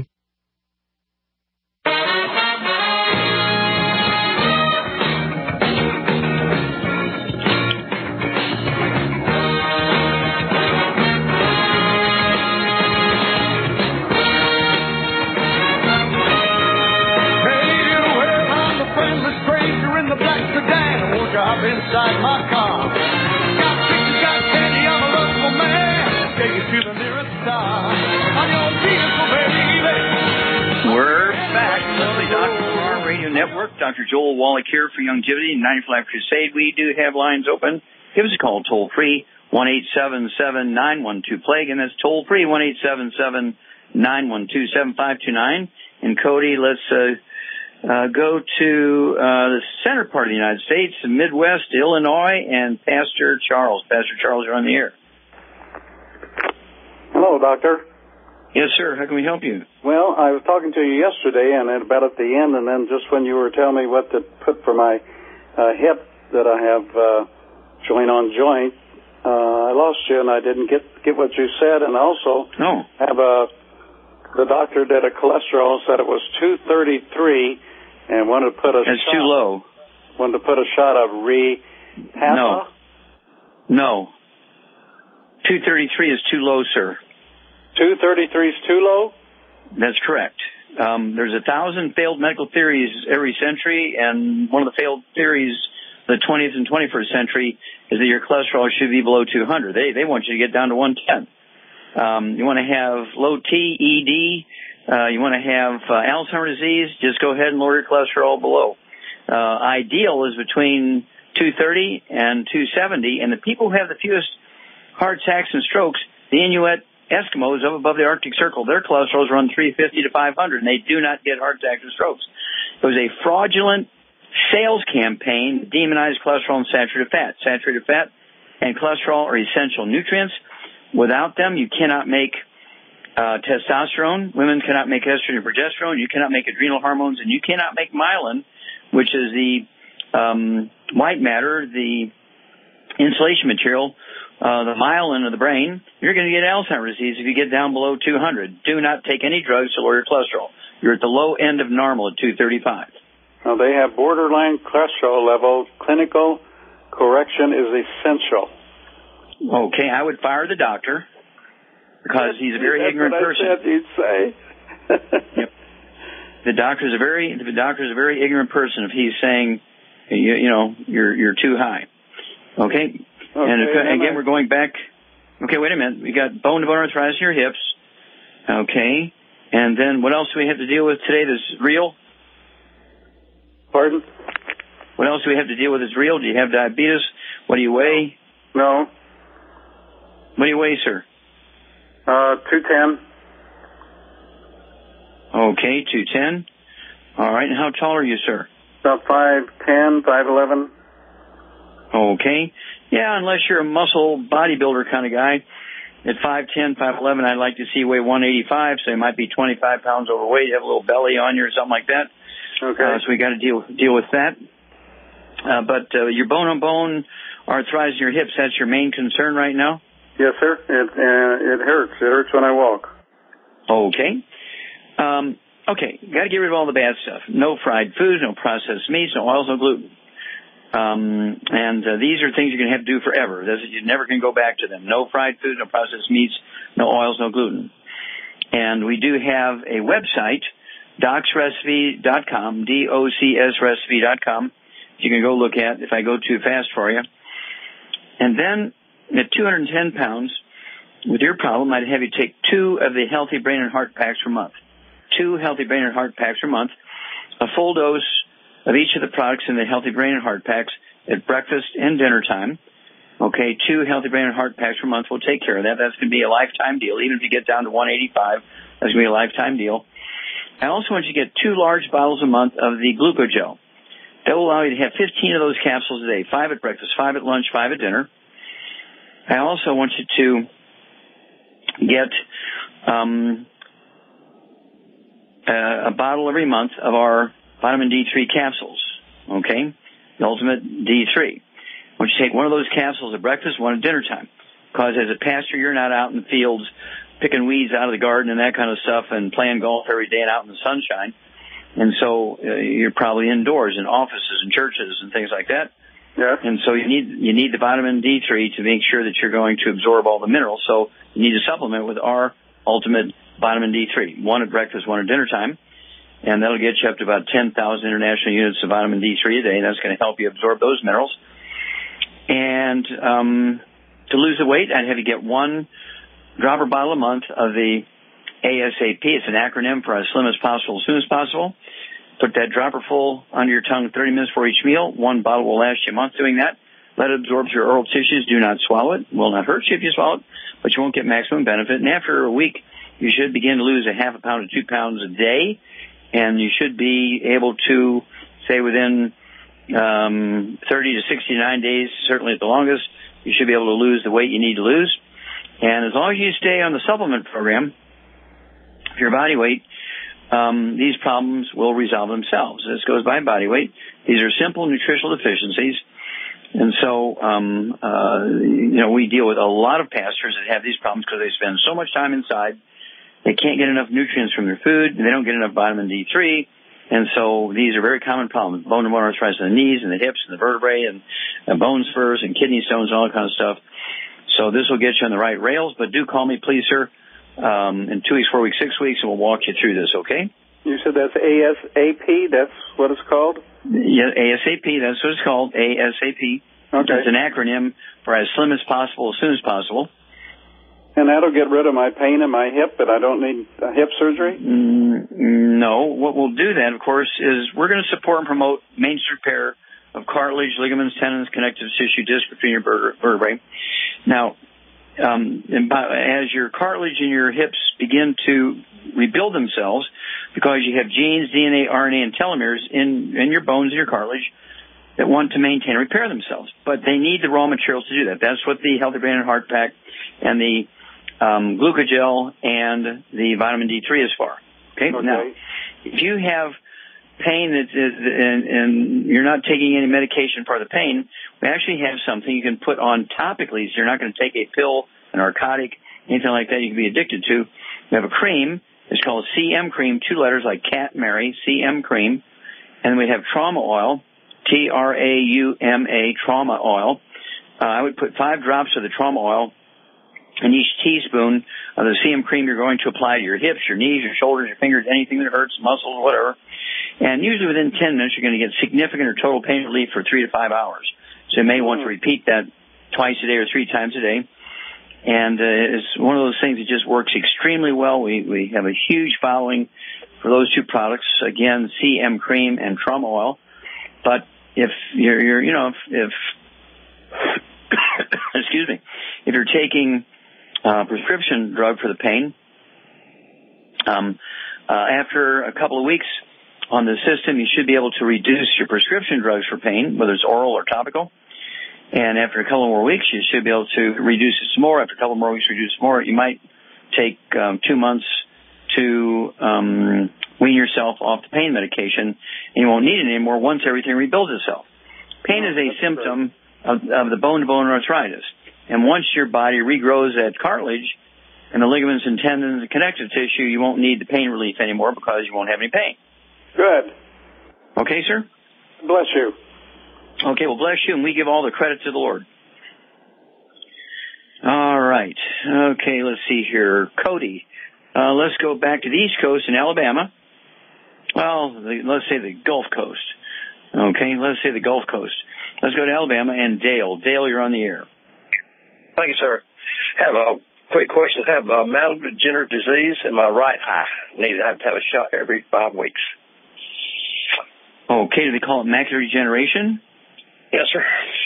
Inside my car, got pictures, got candy, I'm a local man. Take you to the nearest star on your vehicle, baby. We're back. Leslie Doctor from our radio network. work. Doctor Joel Wallach here for Youngevity and ninety for Life Crusade. We do have lines open. Give us a call toll free, one eight seven seven, nine one two, plague, and that's toll free, one eight seven seven, nine one two, seven five two nine. And Cody, let's uh, uh, go to uh, the center part of the United States, the Midwest, Illinois, and Pastor Charles. Pastor Charles, you're on the air. Hello, Doctor. Yes, sir. How can we help you? Well, I was talking to you yesterday, and at about at the end, and then just when you were telling me what to put for my uh, hip that I have uh, joint on joint, uh, I lost you, and I didn't get get what you said. And also, no. have a the doctor did a cholesterol, said it was two thirty-three, and wanted to put a That's shot, too low. Wanted to put a shot of Repatha. No. No. two thirty-three is too low, sir. two thirty-three is too low? That's correct. Um, there's a thousand failed medical theories every century, and one of the failed theories, the twentieth and twenty-first century, is that your cholesterol should be below two hundred. They they want you to get down to one ten. Um, you want to have low T E D. Uh, you want to have uh, Alzheimer's disease. Just go ahead and lower your cholesterol below. Uh, ideal is between two thirty and two seventy, and the people who have the fewest heart attacks and strokes, the Inuit Eskimos up above the Arctic Circle, their cholesterols run three fifty to five hundred, and they do not get heart attacks or strokes. It was a fraudulent sales campaign that demonized cholesterol and saturated fat. Saturated fat and cholesterol are essential nutrients. Without them, you cannot make uh, testosterone. Women cannot make estrogen and progesterone. You cannot make adrenal hormones, and you cannot make myelin, which is the um, white matter, the insulation material, uh, the myelin of the brain. You're going to get Alzheimer's disease if you get down below two hundred. Do not take any drugs to lower your cholesterol. You're at the low end of normal at two thirty-five. Now, they have borderline cholesterol level. Clinical correction is essential. Okay, I would fire the doctor because he's a very That's ignorant what I person. said you'd say. Yep. The doctor's a very the doctor's a very ignorant person if he's saying, you, you know, you're you're too high. Okay. Okay, and if, again, I... we're going back. Okay, wait a minute. We got bone-to-bone arthritis in your hips. Okay. And then what else do we have to deal with today that's real? Pardon? What else do we have to deal with that's real? Do you have diabetes? What do you weigh? No. What do you weigh, sir? Uh, two ten. Okay, two ten. All right. And how tall are you, sir? About five ten, five eleven. Okay. Yeah, unless you're a muscle bodybuilder kind of guy. At five ten, five eleven, I'd like to see you weigh one eighty-five, so you might be twenty-five pounds overweight. You have a little belly on you or something like that. Okay. Uh, so we got to deal deal with that. Uh, but uh, your bone-on-bone arthritis in your hips, that's your main concern right now? Yes, sir. It uh, it hurts. It hurts when I walk. Okay. Um, okay. Got to get rid of all the bad stuff. No fried foods, no processed meats, no oils, no gluten. Um, and uh, these are things you're going to have to do forever. That's, you never can go back to them. No fried foods, no processed meats, no oils, no gluten. And we do have a website, docs recipe dot com, D O C S recipe dot com. You can go look at if I go too fast for you. And then at two hundred ten pounds, with your problem, I'd have you take two of the Healthy Brain and Heart Packs per month. Two Healthy Brain and Heart Packs per month. A full dose of each of the products in the Healthy Brain and Heart Packs at breakfast and dinner time. Okay, two Healthy Brain and Heart Packs per month will take care of that. That's going to be a lifetime deal. Even if you get down to one eighty-five, that's going to be a lifetime deal. I also want you to get two large bottles a month of the Glucogel. That will allow you to have fifteen of those capsules a day, five at breakfast, five at lunch, five at dinner. I also want you to get um, a, a bottle every month of our vitamin D three capsules, okay, the Ultimate D three. I want you to take one of those capsules at breakfast, one at dinner time, because as a pastor, you're not out in the fields picking weeds out of the garden and that kind of stuff and playing golf every day and out in the sunshine. And so uh, you're probably indoors in offices and churches and things like that. Yes. And so you need you need the vitamin D three to make sure that you're going to absorb all the minerals. So you need to supplement with our Ultimate Vitamin D three, one at breakfast, one at dinner time. And that'll get you up to about ten thousand international units of vitamin D three a day. That's going to help you absorb those minerals. And um, to lose the weight, I'd have you get one dropper bottle a month of the A S A P. It's an acronym for as slim as possible, as soon as possible. Put that dropper full under your tongue thirty minutes for each meal. One bottle will last you a month doing that. Let it absorb your oral tissues. Do not swallow it. It will not hurt you if you swallow it, but you won't get maximum benefit. And after a week, you should begin to lose a half a pound to two pounds a day, and you should be able to, say, within um, thirty to sixty-nine days, certainly at the longest, you should be able to lose the weight you need to lose. And as long as you stay on the supplement program, for your body weight, um, these problems will resolve themselves. This goes by body weight. These are simple nutritional deficiencies. And so, um, uh, you know, we deal with a lot of pastors that have these problems because they spend so much time inside. They can't get enough nutrients from their food, and they don't get enough vitamin D three. And so these are very common problems. Bone-to-bone arthritis in the knees and the hips and the vertebrae and, and bone spurs and kidney stones and all that kind of stuff. So this will get you on the right rails, but do call me, please, sir, um, in two weeks, four weeks, six weeks, and we'll walk you through this, okay? You said that's A S A P? That's what it's called? Yeah, ASAP, that's what it's called, ASAP. Okay. It's an acronym for as slim as possible, as soon as possible. And that'll get rid of my pain in my hip, but I don't need a hip surgery? Mm, no. What we'll do then, of course, is we're going to support and promote maintenance repair of cartilage, ligaments, tendons, connective tissue, disc between your vertebrae. Now, um, as your cartilage and your hips begin to rebuild themselves, because you have genes, D N A, R N A, and telomeres in, in your bones and your cartilage that want to maintain and repair themselves. But they need the raw materials to do that. That's what the Healthy Brain and Heart Pack and the um, Glucogel and the vitamin D three is for. Okay? Okay. Now, if you have pain that is, and, and you're not taking any medication for the pain, we actually have something you can put on topically, so you're not going to take a pill, a narcotic, anything like that you can be addicted to. We have a cream. It's called C M cream, two letters like Cat Mary, C M cream. And we have trauma oil, T R A U M A, trauma oil. Uh, I would put five drops of the trauma oil in each teaspoon of the C M cream you're going to apply to your hips, your knees, your shoulders, your fingers, anything that hurts, muscles, whatever. And usually within ten minutes, you're going to get significant or total pain relief for three to five hours. So you may want to repeat that twice a day or three times a day. And uh, it's one of those things that just works extremely well. We we have a huge following for those two products. Again, C M cream and trauma oil. But if you're, you're you know, if, if excuse me, if you're taking a prescription drug for the pain, um, uh, after a couple of weeks on the system, you should be able to reduce your prescription drugs for pain, whether it's oral or topical. And after a couple more weeks, you should be able to reduce it some more. After a couple more weeks, reduce more. You might take um, two months to um, wean yourself off the pain medication, and you won't need it anymore once everything rebuilds itself. Pain is a symptom of, of the bone-to-bone arthritis. And once your body regrows that cartilage and the ligaments and tendons and connective tissue, you won't need the pain relief anymore because you won't have any pain. Good. Okay, sir? Bless you. Okay, well, bless you, and we give all the credit to the Lord. All right. Okay, let's see here. Cody, uh, let's go back to the East Coast in Alabama. Well, the, let's say the Gulf Coast. Okay, let's say the Gulf Coast. Let's go to Alabama and Dale. Dale, you're on the air. Thank you, sir. I have a quick question. I have a macular degenerative disease in my right eye. I need to have to have a shot every five weeks. Okay, do they call it macular degeneration? Yes, sir.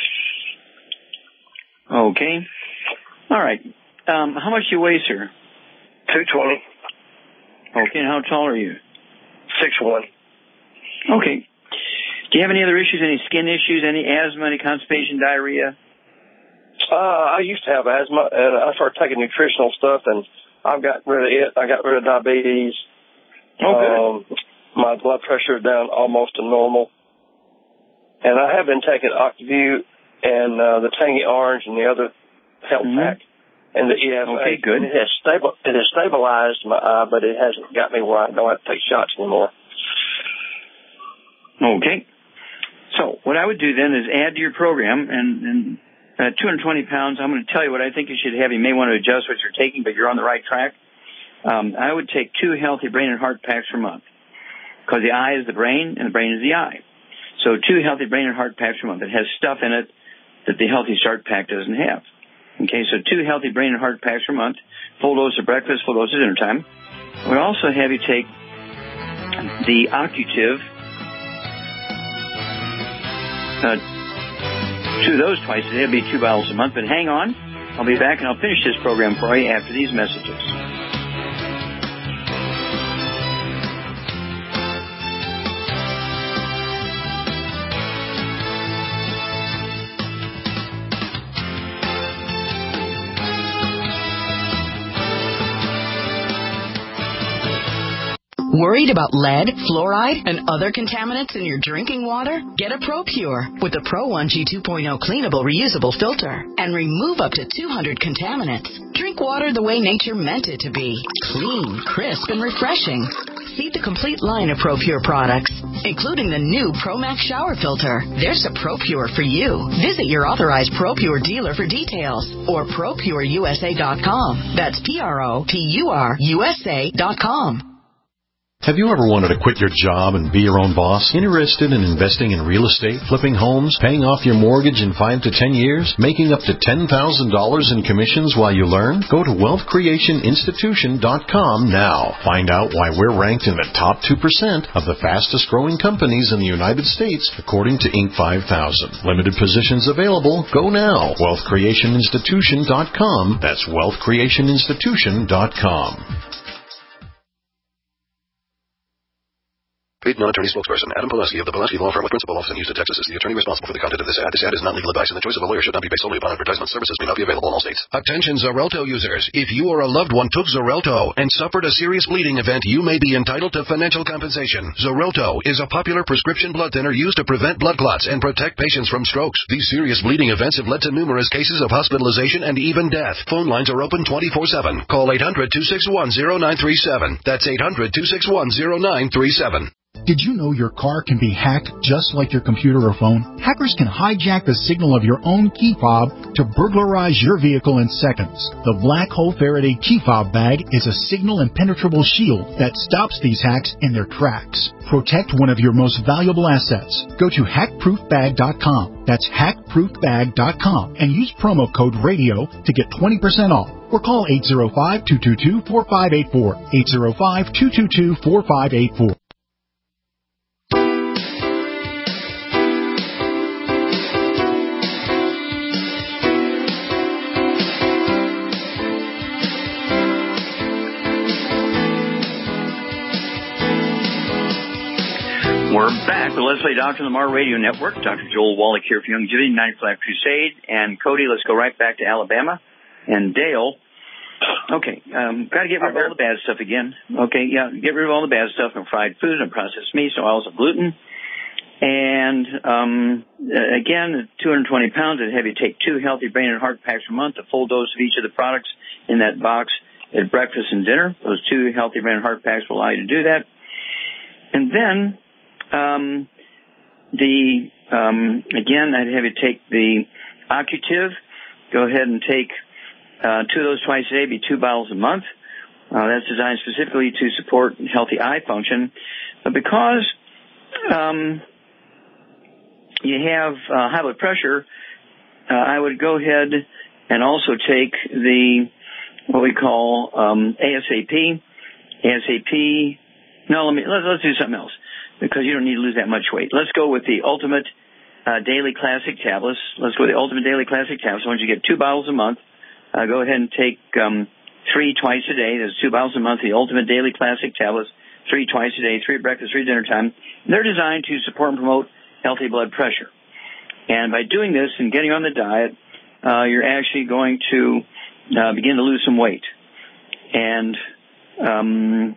Okay. All right. Um, how much do you weigh, sir? two twenty. Okay, and how tall are you? six one. Okay. Do you have any other issues, any skin issues, any asthma, any constipation, diarrhea? Uh, I used to have asthma, and I started taking nutritional stuff, and I've got rid of it. I got rid of diabetes. Okay. Um, my blood pressure is down almost to normal. And I have been taking Octaview and uh, the Tangy Orange and the other health mm-hmm. pack and the E F A. Okay, good. It has, stable, it has stabilized my eye, but it hasn't got me where I don't have to take shots anymore. Okay. So what I would do then is add to your program, and, and at two hundred twenty pounds, I'm going to tell you what I think you should have. You may want to adjust what you're taking, but you're on the right track. Um, I would take two Healthy Brain and Heart packs per month, because the eye is the brain and the brain is the eye. So two Healthy Brain and Heart packs per month. It has stuff in it that the Healthy Start pack doesn't have. Okay, so two Healthy Brain and Heart packs per month, full dose of breakfast, full dose of dinner time. I would also have you take the Occutive uh, two of those twice a day. It'll be two bottles a month. But hang on. I'll be back and I'll finish this program for you after these messages. Worried about lead, fluoride, and other contaminants in your drinking water? Get a ProPure with the Pro one G two point oh cleanable reusable filter and remove up to two hundred contaminants. Drink water the way nature meant it to be. Clean, crisp, and refreshing. See the complete line of ProPure products, including the new ProMax shower filter. There's a ProPure for you. Visit your authorized ProPure dealer for details or Pro Pure U S A dot com. That's P R O P U R U S A dot com. Have you ever wanted to quit your job and be your own boss? Interested in investing in real estate, flipping homes, paying off your mortgage in five to ten years, making up to ten thousand dollars in commissions while you learn? Go to wealth creation institution dot com now. Find out why we're ranked in the top two percent of the fastest growing companies in the United States, according to Inc five thousand. Limited positions available. Go now. wealth creation institution dot com. That's wealth creation institution dot com. Paid non-attorney spokesperson Adam Pulaski of the Pulaski Law Firm with principal office in Houston, Texas is the attorney responsible for the content of this ad. This ad is not legal advice, and the choice of a lawyer should not be based solely upon advertisement. Services may not be available in all states. Attention Xarelto users. If you or a loved one took Xarelto and suffered a serious bleeding event, you may be entitled to financial compensation. Xarelto is a popular prescription blood thinner used to prevent blood clots and protect patients from strokes. These serious bleeding events have led to numerous cases of hospitalization and even death. Phone lines are open twenty-four seven. Call eight hundred, two six one, zero nine three seven. That's eight hundred, two six one, zero nine three seven. Did you know your car can be hacked just like your computer or phone? Hackers can hijack the signal of your own key fob to burglarize your vehicle in seconds. The Black Hole Faraday key fob bag is a signal impenetrable shield that stops these hacks in their tracks. Protect one of your most valuable assets. Go to hack proof bag dot com. That's hack proof bag dot com and use promo code RADIO to get twenty percent off. Or call eight zero five, two two two, four five eight four. eight zero five, two two two, four five eight four. We're back with Leslie Doctor on the Mar Radio Network. Doctor Joel Wallach here for Youngevity, ninety-five Life Crusade. And Cody, let's go right back to Alabama. And Dale, okay, um, got to get rid of all the bad stuff again. Okay, yeah, get rid of all the bad stuff and fried food and processed meats and oils and gluten. And, um, again, two hundred twenty pounds, it'd have you take two healthy brain and heart packs per month, a full dose of each of the products in that box at breakfast and dinner. Those two healthy brain and heart packs will allow you to do that. And then, Um, the, um, again, I'd have you take the Occutive. Go ahead and take, uh, two of those twice a day, be two bottles a month. Uh, that's designed specifically to support healthy eye function. But because, um, you have, uh, high blood pressure, uh, I would go ahead and also take the, what we call, um, ASAP. ASAP. No, let me, let's, let's do something else, because you don't need to lose that much weight. Let's go with the Ultimate uh, Daily Classic Tablets. Let's go with the Ultimate Daily Classic Tablets. Once you get two bottles a month, uh, go ahead and take um, three twice a day. There's two bottles a month, the Ultimate Daily Classic Tablets, three twice a day, three at breakfast, three at dinner time. And they're designed to support and promote healthy blood pressure. And by doing this and getting on the diet, uh, you're actually going to uh, begin to lose some weight. And um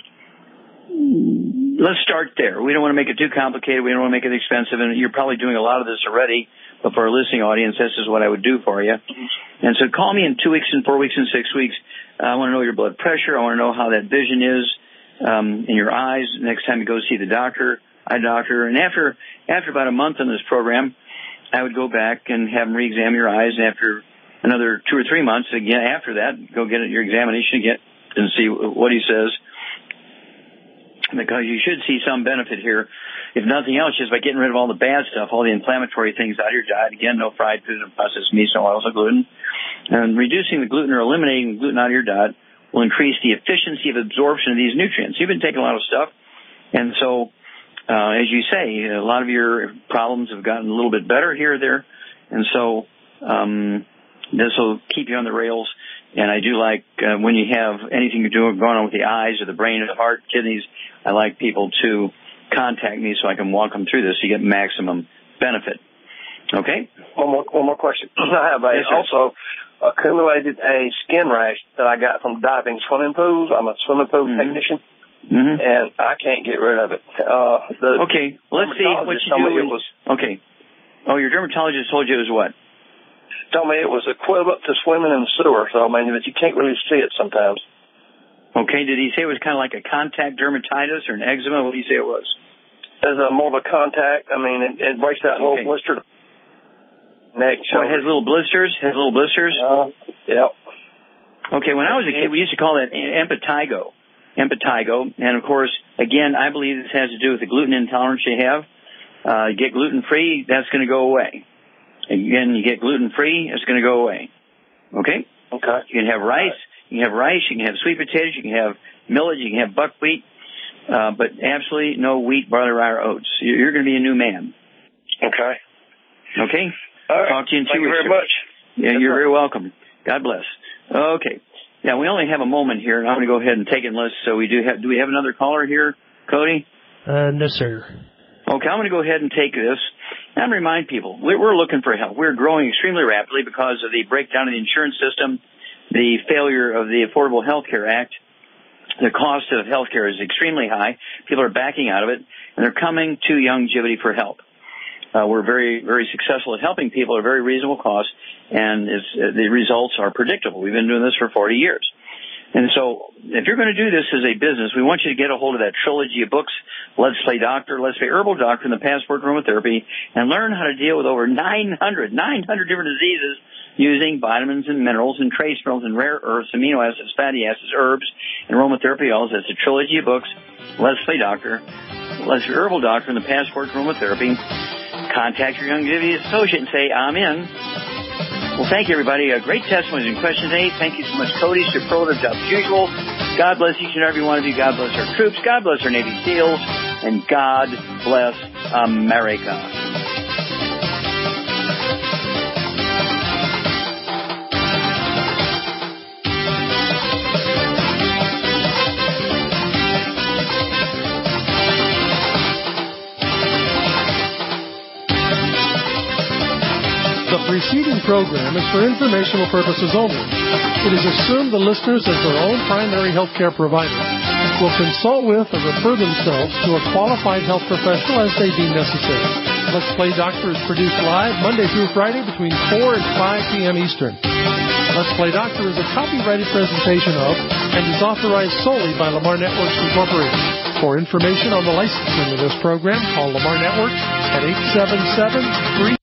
let's start there. We don't want to make it too complicated. We don't want to make it expensive. And you're probably doing a lot of this already. But for our listening audience, this is what I would do for you. And so call me in two weeks and four weeks and six weeks. I want to know your blood pressure. I want to know how that vision is um, in your eyes next time you go see the doctor, eye doctor. And after after about a month in this program, I would go back and have them re-examine your eyes. And after another two or three months, again after that, go get your examination again and see what he says. Because you should see some benefit here, if nothing else, just by getting rid of all the bad stuff, all the inflammatory things out of your diet. Again, no fried food and processed meats, no oils, no gluten. And reducing the gluten or eliminating the gluten out of your diet will increase the efficiency of absorption of these nutrients. You've been taking a lot of stuff, and so uh, as you say, a lot of your problems have gotten a little bit better here or there. And so um, this will keep you on the rails. And I do like uh, when you have anything you're doing going on with the eyes or the brain or the heart, kidneys, I like people to contact me so I can walk them through this so you get maximum benefit. Okay? One more, one more question. I have a, yes, also accumulated a skin rash that I got from diving swimming pools. I'm a swimming pool mm-hmm. technician, mm-hmm. and I can't get rid of it. Uh, the okay, let's see what you do. Is, was, okay. Oh, your dermatologist told you it was what? Told me it was equivalent to swimming in the sewer, so I mean, that you can't really see it sometimes. Okay, did he say it was kind of like a contact dermatitis or an eczema? What did he say it was? It's a more of a contact. I mean, it, it breaks that whole okay. blister. Neck, so it has little blisters? Has little blisters? Uh, yeah. Okay, when I was a kid, we used to call that impetigo. Impetigo. And, of course, again, I believe this has to do with the gluten intolerance you have. Uh, you get gluten-free, that's going to go away. Again, you get gluten-free, it's going to go away. Okay? Okay. You can have rice. You can have rice. You can have sweet potatoes. You can have millet. You can have buckwheat. Uh, but absolutely no wheat, barley, rye, or oats. You're going to be a new man. Okay. Okay? All right. Talk to you in two Thank weeks. you very much. Yeah, That's you're right. very welcome. God bless. Okay. Now, we only have a moment here, and I'm going to go ahead and take it unless, so we do have, do we have another caller here, Cody? Uh, no, sir. Okay, I'm going to go ahead and take this. And remind people, we're looking for help. We're growing extremely rapidly because of the breakdown of the insurance system, the failure of the Affordable Health Care Act. The cost of health care is extremely high. People are backing out of it, and they're coming to Youngevity for help. Uh, we're very, very successful at helping people at a very reasonable cost, and it's, uh, the results are predictable. We've been doing this for forty years. And so if you're going to do this as a business, we want you to get a hold of that trilogy of books, Let's Play Doctor, Let's Play Herbal Doctor, and the Passport to Aromatherapy, and learn how to deal with over nine hundred, nine hundred different diseases using vitamins and minerals and trace minerals and rare earths, amino acids, fatty acids, herbs, and aromatherapy oils. That's a trilogy of books, Let's Play Doctor, Let's Play Herbal Doctor, and the Passport to Aromatherapy. Contact your Youngevity associate and say, I'm in. Well, thank you, everybody. Uh, great testimonies and questions. Hey, thank you so much, Cody. Superlative job as usual. God bless each and every one of you. God bless our troops. God bless our Navy SEALs. And God bless America. The preceding program is for informational purposes only. It is assumed the listeners, as their own primary healthcare provider, will consult with or refer themselves to a qualified health professional as they deem necessary. Let's Play Doctor is produced live Monday through Friday between four and five p.m. Eastern. Let's Play Doctor is a copyrighted presentation of and is authorized solely by Lamar Networks Incorporated. For information on the licensing of this program, call Lamar Networks at eight seven seven, three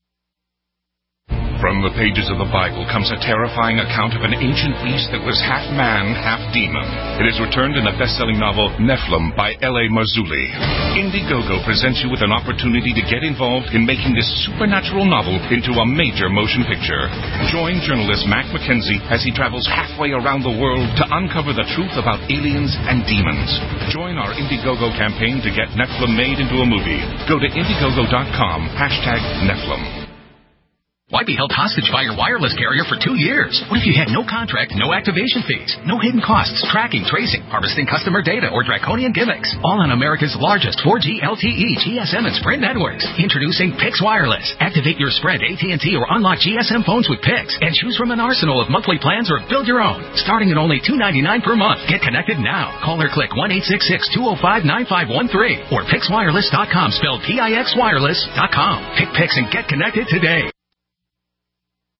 From the pages of the Bible comes a terrifying account of an ancient beast that was half man, half demon. It is returned in the best-selling novel Nephilim by L A Marzulli. Indiegogo presents you with an opportunity to get involved in making this supernatural novel into a major motion picture. Join journalist Mac McKenzie as he travels halfway around the world to uncover the truth about aliens and demons. Join our Indiegogo campaign to get Nephilim made into a movie. Go to Indiegogo dot com, hashtag Nephilim. Why be held hostage by your wireless carrier for two years? What if you had no contract, no activation fees, no hidden costs, tracking, tracing, harvesting customer data, or draconian gimmicks? All on America's largest four G L T E, G S M, and Sprint networks. Introducing Pix Wireless. Activate your Sprint, A T and T, or unlock G S M phones with Pix and choose from an arsenal of monthly plans or build your own. Starting at only two dollars and ninety-nine cents per month. Get connected now. Call or click one eight six six, two oh five, nine five one three or Pix Wireless dot com, spelled P I X wireless dot com. Pick Pix and get connected today.